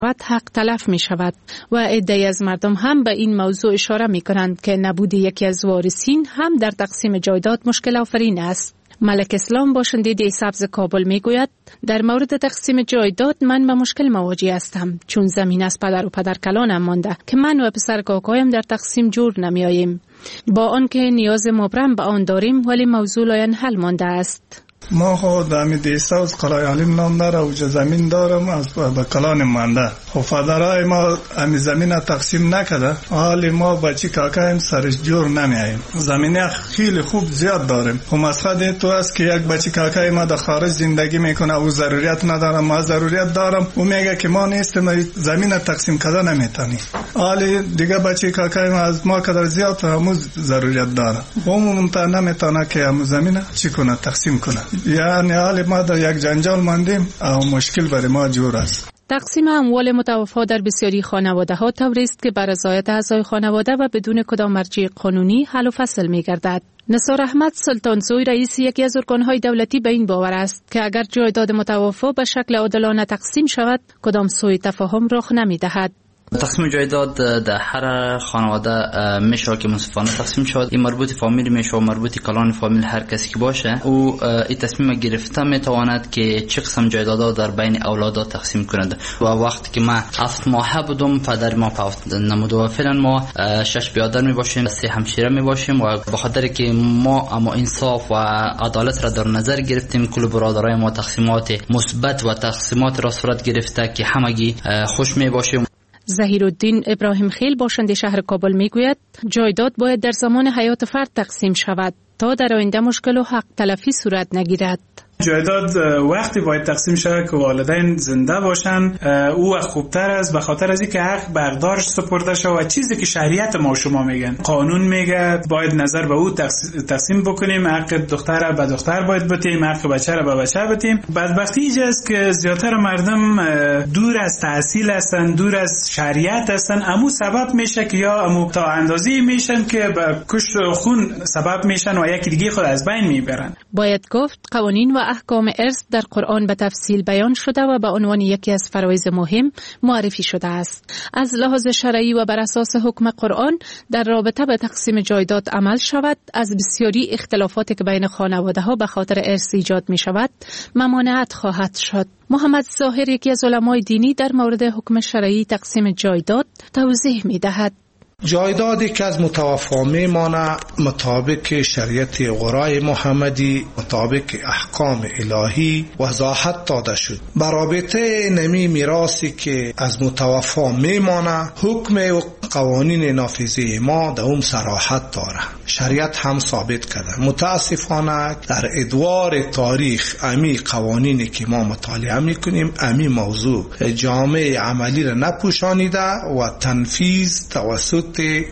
حق تلف می شود و عده‌ای از مردم هم به این موضوع اشاره می کنند که نبود یکی از وارثین هم در تقسیم جایداد مشکل آفرین است. ملک اسلام باشنده دی سبز کابل می گوید در مورد تقسیم جایداد من به مشکل مواجه هستم، چون زمین از پدر و پدرکلانم مانده که من و پسر کاکایم در تقسیم جور نمی آییم. با آنکه نیاز مبرم به آن داریم ولی موضوع لاینحل مانده است. ما خود همی دیسته از قلای علیم نام داره و زمین دارم از به کلان مانده. خب فدرای ما همی زمین تقسیم نکده، حالی ما بچی کاکایم سرش جور نمیاییم. زمینه خیلی خوب زیاد داریم. خب مسئله تو است که یک بچی کاکای ما در خارج زندگی میکنه و ضروریت ندارم، ما ضروریت دارم و میگه که ما نیستیم زمین تقسیم کده نمیتونی. حالی دیگه بچی کاکای ما از ما کدر زیاد همون ضروریت داره و ممتع نمیتونه که همون زمین چی کنه تقسیم کنه. یعنی حالی ما در یک جنجال ماندیم و مشکل برای ما جور است. تقسیم اموال متوفا در بسیاری خانواده‌ها طوری است که بر رضایت اعضای خانواده و بدون کدام مرجع قانونی حل و فصل می‌گردد. نثار احمد سلطانزوی رئیس یکی از ارگان‌های دولتی به این باور است که اگر جایداد متوفا به شکل عادلانه تقسیم شود کدام سوء تفاهم رخ نمی‌دهد. تقسیم جایداد در هر خانواده میشه که منصفانه تقسیم شود. این مربوط فامیل میشه و مربوط کلان فامیل هر کسی که باشه او این تصمیم گرفته میتواند که چه قسم جایداد در بین اولاد تقسیم کند. و وقتی که ما 7 ماه بودم پدر ما فوت نمود و فعلا ما 6 برادر می باشیم، 3 همشیره می باشیم و به خاطر که ما اما انصاف و عدالت را در نظر گرفتیم کل برادرای ما تقسیمات مثبت و تقسیمات را صورت گرفته که همگی خوش می باشیم. ظهیرالدین ابراهیم خیل باشنده شهر کابل میگوید جایداد باید در زمان حیات فرد تقسیم شود تا در آینده مشکل و حق تلفی صورت نگیرد. جایداد وقتی باید تقسیم شود که والدین زنده باشن او خوبتر است، به خاطر از اینکه حق برداشت سپرده شود و چیزی که شریعت ما شما میگن قانون میگه باید نظر به او تقسیم بکنیم. حق دختر به دختر باید بدیم، حق بچه را به بچه بدیم. بدبختی اینجاست که زیاتر مردم دور از تحصیل هستن، دور از شریعت هستن. امو سبب میشه که یا امو تا اندازه‌ای میشن که به کشت خون سبب میشن و یکی دیگه خود از بین میبرن. باید گفت قوانین و احکام ارث در قرآن به تفصیل بیان شده و به عنوان یکی از فرایض مهم معرفی شده است. از لحاظ شرعی و بر اساس حکم قرآن در رابطه به تقسیم جایداد عمل شود، از بسیاری اختلافاتی که بین خانواده ها به خاطر ارث ایجاد می شود ممانعت خواهد شد. محمد ظاهر یکی از علمای دینی در مورد حکم شرعی تقسیم جایداد توضیح می دهد. جایدادی که از متوفا میمانه مطابق شریعت غرای محمدی، مطابق احکام الهی وضاحت داده شد. برابطه نمی میراثی که از متوفا میمانه حکم و قوانین نافذه ما در اون صراحت داره. شریعت هم ثابت کرده. متاسفانه در ادوار تاریخ امی قوانینی که ما مطالعه میکنیم امی موضوع جامعه عملی را نپوشانیده و تنفیذ توسط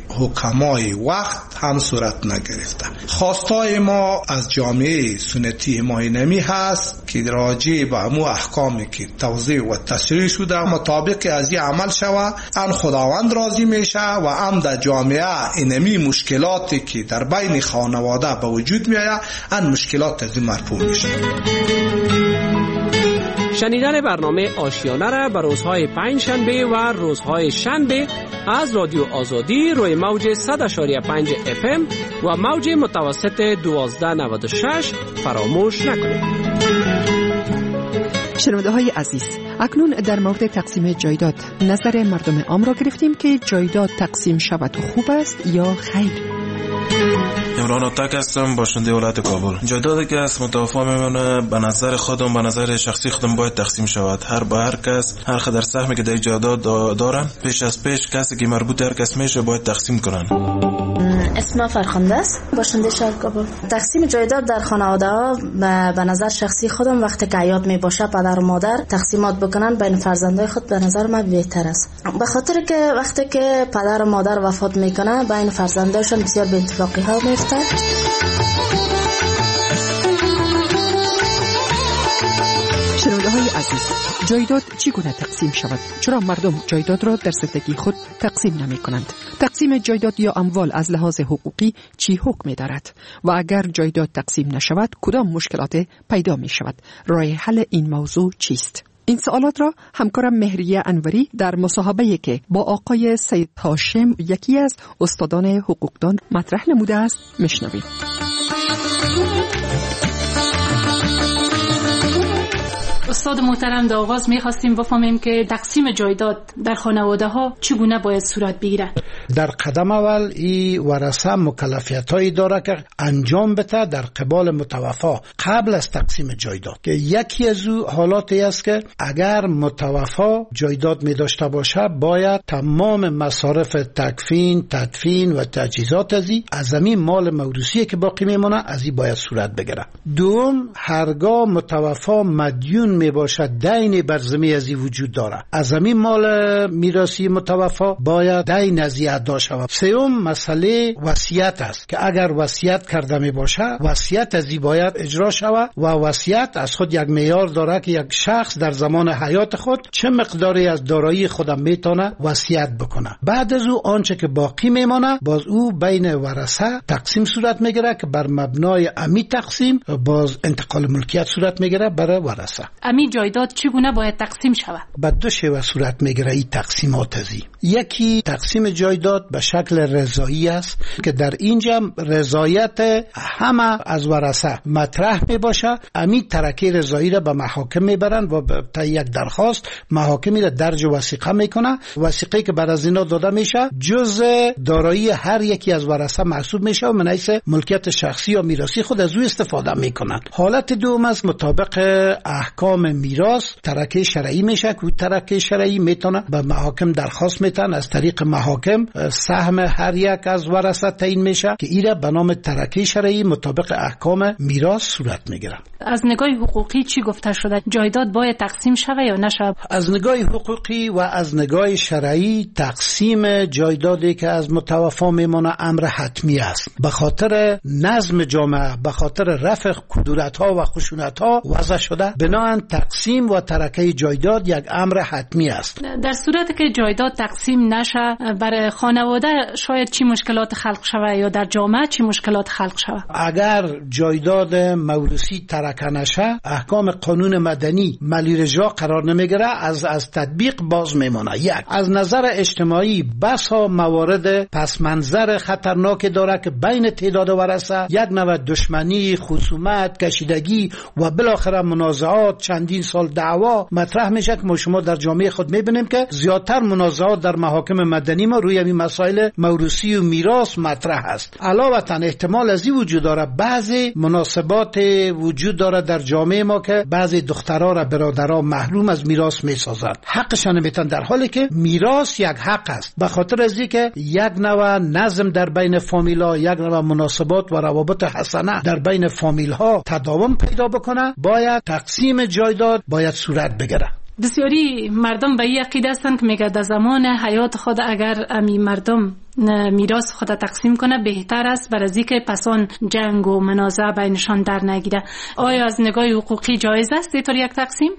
حکمای وقت هم صورت نگرفته. خواستای ما از جامعه سنتی ماینمی هست که راجع به امو احکامی که توضیح و تشریح شده مطابق از این عمل شود، ان خداوند راضی میشه و هم در جامعه اینمی مشکلاتی که در بین خانواده به وجود میآید ان مشکلات از این مرفوع میشه. شنیدن برنامه آشیانه را به روزهای پنجشنبه و روزهای شنبه از رادیو آزادی روی موج 100.5 FM و موج متوسط 1296 فراموش نکنید. شنونده های عزیز، اکنون در مورد تقسیم جایداد نظر مردم عام را گرفتیم که جایداد تقسیم شود خوب است یا خیر. عمران اتک هستم، باشنده ولایت کابل. جایدادی که از متوفا میمونه به نظر خودم، به نظر شخصی خودم باید تقسیم شود. هر کس هر قدر سهمی که در جایداد دارن پیش از پیش کسی که مربوط هر کس میشه باید تقسیم کنن. اسم فرخنده است، باشنده شهر کابل. تقسیم جایداد در خانواده ها به نظر شخصی خودم وقتی که حیات می باشه پدر و مادر تقسیمات بکنن بین فرزندای خود به نظر من بهتر است، به خاطر که وقتی که پدر و مادر وفات میکنه بین فرزندایشون بسیار بی اتفاقی ها میفته. شنونده های عزیز، جایداد چگونه تقسیم شود؟ چرا مردم جایداد را در زندگی خود تقسیم نمی کنند؟ تقسیم جایداد یا اموال از لحاظ حقوقی چی حکم دارد؟ و اگر جایداد تقسیم نشود کدام مشکلات پیدا می شود؟ راه حل این موضوع چیست؟ این سوالات را همکارم مهریه انوری در مصاحبه‌ای که با آقای سید هاشم یکی از استادان حقوقدان مطرح نموده است میشنویم. استاد محترم، در آغاز می‌خواستیم بفهمیم که تقسیم جایداد در خانواده‌ها چگونه باید صورت بگیرد. در قدم اول این ورثه مکلفیتایی داره که انجام بده در قبال متوفا قبل از تقسیم جایداد، که یکی از حالاتی است که اگر متوفا جایداد می داشته باشه باید تمام مصارف تکفین، تدفین و تجهیزات از این مال موروثی که باقی میمونه از این باید صورت بگیره. دوم، هرگاه متوفا مدیون می باشد دین بر ذمه از وجود داره، از این مال میراثی متوفا باید دین از ادا شود. سوم، مسئله وصیت است که اگر وصیت کرده می باشه وصیت از این باید اجرا شود و وصیت از خود یک معیار داره که یک شخص در زمان حیات خود چه مقداری از دارایی خودم میتونه وصیت بکنه. بعد از او آنچه که باقی میمانه باز او بین ورثه تقسیم صورت میگیره که بر مبنای امی تقسیم باز انتقال ملکیت صورت میگیره برای ورثه. امی جایداد چگونه باید تقسیم شود؟ به دو شیوه صورت میگیره این تقسیمات ازی. یکی تقسیم جایداد به شکل رضایی است که در اینجا رضایت همه از ورثه مطرح می باشه. امی ترکه رضایی را به محاکم میبرن و تا یک درخواست محاکمی را درج وثیقه میکنه. وثیقه که بعد از اینا داده میشه جز دارایی هر یکی از ورثه محسوب میشه و من حیث ملکیت شخصی یا میراثی خود از او استفاده میکنن. حالت دوم است مطابق احکام میراث ترکه شرعی میشه که ترکه شرعی میتونه به محاکم درخواست میتن، از طریق محاکم سهم هر یک از ورثه تعیین میشه که ایره به نام ترکه شرعی مطابق احکام میراث صورت میگیره. از نگاه حقوقی چی گفته شده؟ جایداد باید تقسیم شوه یا نشه؟ از نگاه حقوقی و از نگاه شرعی تقسیم جایدادی که از متوفا میمونه امر حتمی است. به خاطر نظم جامعه، به خاطر رفع کدورت‌ها و خشونت‌ها وضع شده، بنابراین تقسیم و ترکه جایداد یک امر حتمی است. در صورتی که جایداد تقسیم نشه برای خانواده شاید چی مشکلات خلق شوه یا در جامعه چی مشکلات خلق شوه؟ اگر جایداد موروثی ترکه نشه احکام قانون مدنی ملی رجوع قرار نمیگیره، از تطبیق باز میمونه. یک، از نظر اجتماعی بسا موارد پس منظر خطرناک داره که بین تعداد ورثه یک نوع دشمنی، خصومت، کشیدگی و بالاخره منازعات، چندین سال دعوا مطرح میشه که ما شما در جامعه خود میبینیم که زیادتر منازعات در محاکم مدنی ما روی این مسائل موروثی و میراث مطرح است. علاوه بر احتمال از این وجود داره بعضی مناسبات وجود داره در جامعه ما که بعضی دخترها را برادرها محروم از میراث میسازند، حقشان نمیتن، در حالی که میراث یک حق است. به خاطر از اینکه یک نوع نظم در بین فامیل‌ها، یک نوع مناسبات و روابط حسنه در بین فامیل‌ها تداوم پیدا بکنه، باید تقسیم جایداد باید صورت بگیره. بسیاری مردم به این عقیده هستند که میگه در زمان حیات خود اگر امی مردم میراث خود تقسیم کنه بهتر است برای از اینکه پسان جنگ و منازعه بینشان در نگیره. آیا از نگاه حقوقی جایز است اینطور یک تقسیم؟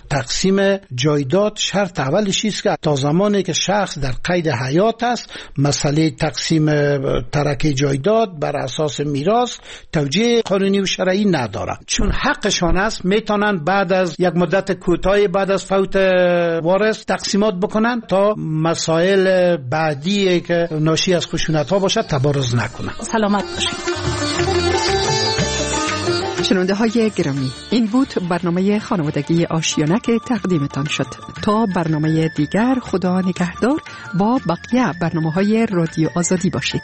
تقسیم جایداد شرط اولش است که تا زمانی که شخص در قید حیات است مسئله تقسیم ترکه جایداد بر اساس میراث توجیه قانونی و شرعی نداره، چون حقشان است. میتونن بعد از یک مدت کوتاهی بعد از فوت وارث تقسیمات بکنن تا مسائل بعدی که ناشی از خشونت ها باشه تبارز نکنن. سلامت باشید. شنونده های گرامی، این بود برنامه خانوادگی آشیانه که تقدیمتان شد. تا برنامه دیگر خدا نگهدار، با بقیه برنامه های رادیو آزادی باشید.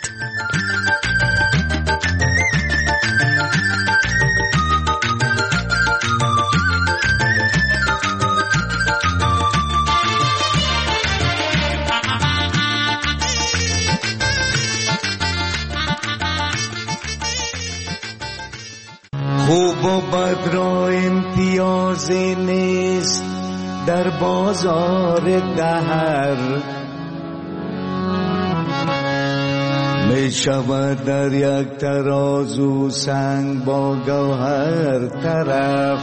خوب و بد را امتیاز نیست در بازار دهر، می شود در یک ترازو سنگ با گوهر طرف.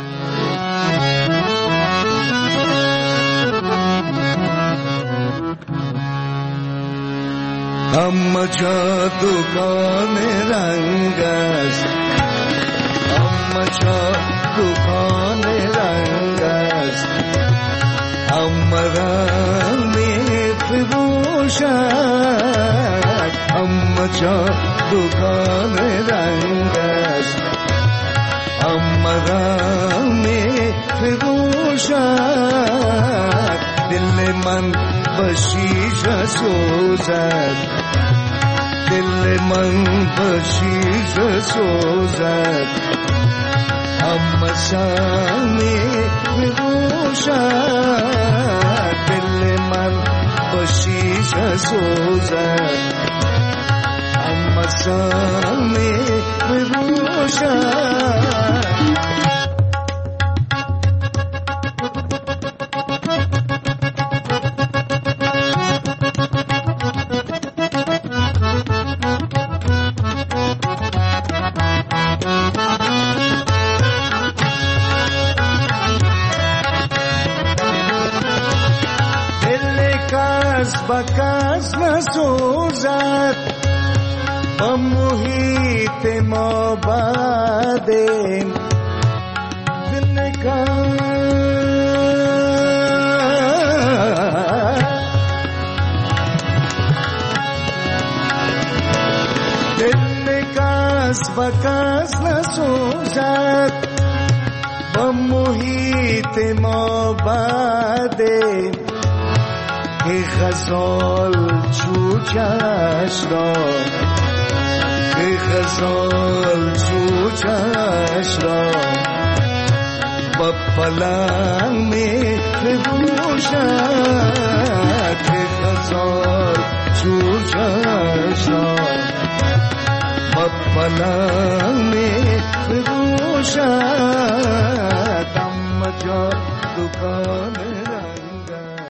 همه جا دکان رنگ است، همه جا دکان رنگ است، امرا می فروشد اما جا دکان رنگ است امرا می فروشد دل من بشیشه سوزد دل من بشیشه سوزد اما سامی بگوشد دل من بشیشه سوزد اما سامی بگوشد بکس نسوزد با محیط ما بعدیم دل کس بکس نسوزد با محیط ما بعدیم ای غزال چوچش را ای غزال چوچش را با پلنگ می بپوشد ای غزال چوچش را با پلنگ می بپوشد اما جا دکان